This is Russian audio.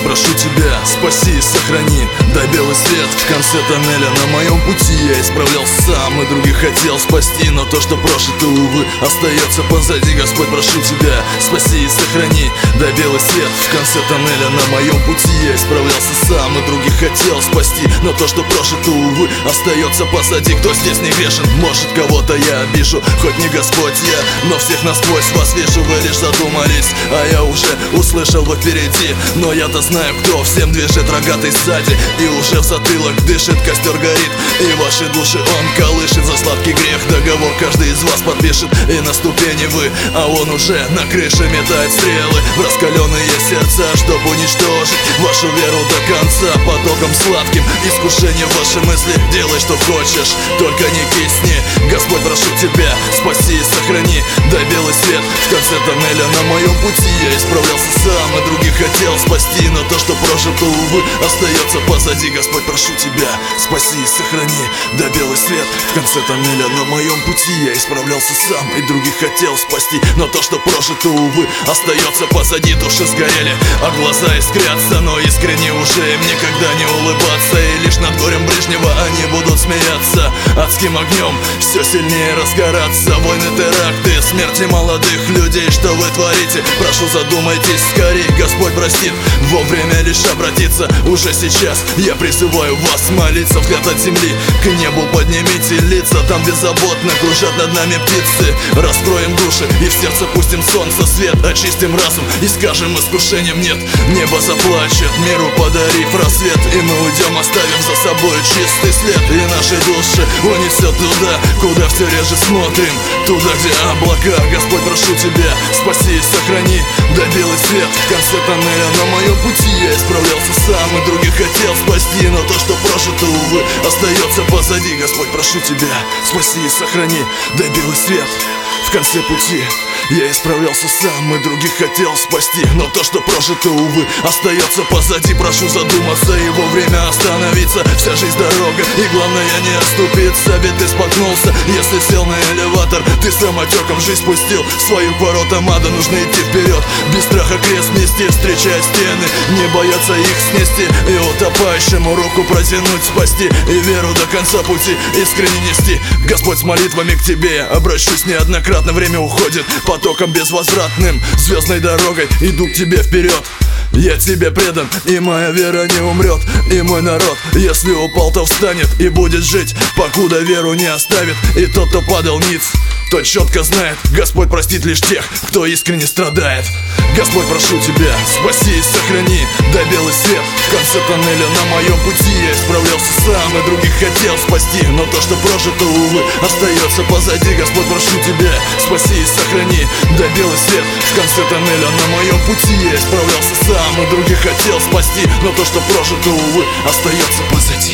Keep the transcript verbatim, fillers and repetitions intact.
прошу тебя, спаси и сохрани. Дай белый свет в конце тоннеля. На моем пути я исправлялся сам, и других хотел спасти, но то, что прожито, увы, остается позади. Господь, прошу тебя, спаси и сохрани. Дай белый свет в конце тоннеля. На моем пути я исправлялся сам, и других хотел спасти, но то, что прожито, увы, остается позади. Кто здесь не грешен? Может, кого-то я обижу, хоть не Господь я, но всех насквозь вас вижу. Вы лишь задумались, а я уже услышал, вы впереди. Но я-то знаю, кто всем движет, рогатый сзади, и уже в затылок дышит, костер горит, и ваши души он колышет. За сладкий грех договор каждый из вас подпишет, и на ступени вы, а он уже на крыше метает стрелы в раскаленные сердца, чтобы уничтожить вашу веру до конца. Потоком сладким искушение ваши мысли, делай что хочешь, только не кисни. Господь, прошу тебя, спаси и сохрани. Дай белый свет в конце тоннеля. На моем пути я исправлялся сам, и других хотел спасти, но то, что прожито, увы, остается позади. Господь, прошу тебя, спаси и сохрани. Дай белый свет в конце тоннеля. На моем пути я исправлялся сам, и других хотел спасти, но то, что прожито, увы, остается позади. Души сгорели, а глаза искрятся, но искренне уже им никогда не улыбаться, и лишь над горем ближнего они будут смеяться. Адским огнем все сильнее разгораться. Войны, теракты, смерти молодых людей, что вы творите? Прошу, задумайтесь скорей, Господь простит, вовремя лишь обратиться. Уже сейчас я призываю вас молиться. Взгляд от земли к небу поднимите лица, там беззаботно кружат над нами птицы. Раскроем души и в сердце пустим солнце свет, очистим разум и скажем искушением нет. Небо заплачет, миру подарив рассвет, и мы уйдем, оставив за собой чистый след. И наши души унесет туда, куда все реже смотрим, туда, где облака. Господь, прошу тебя, спаси и сохрани. Дай белый свет в конце тоннеля. На моем пути я исправлялся сам, и других хотел спасти, но то, что прожито, увы, остается позади. Господь, прошу тебя, спаси и сохрани. Дай белый свет в конце пути я исправлялся сам, и других хотел спасти, но то, что прожито, увы, остается позади. Прошу задуматься и вовремя остановиться. Вся жизнь дорога, и главное не оступиться. Ведь ты споткнулся, если сел на элеватор, ты самотеком жизнь пустил в свою ворота ада. Нужно идти вперед, без страха крест нести, встречая стены, не бояться их снести, и утопающему руку протянуть, спасти, и веру до конца пути искренне нести. Господь, с молитвами к тебе обращусь неоднократно. Время уходит потоком безвозвратным, звездной дорогой иду к тебе вперед. Я тебе предан, и моя вера не умрет, и мой народ, если упал, то встанет и будет жить, покуда веру не оставит. И тот, кто падал ниц, тот четко знает, Господь простит лишь тех, кто искренне страдает. Господь, прошу тебя, спаси и сохрани. Дай белый свет в конце тоннеля. На моем пути я исправлялся сам, и других хотел спасти, но то, что прожито, увы, остается позади. Господь, прошу тебя, спаси и сохрани. Дай белый свет в конце тоннеля. На моем пути я исправлялся сам, и других хотел спасти, но то, что прожито, увы, остается позади.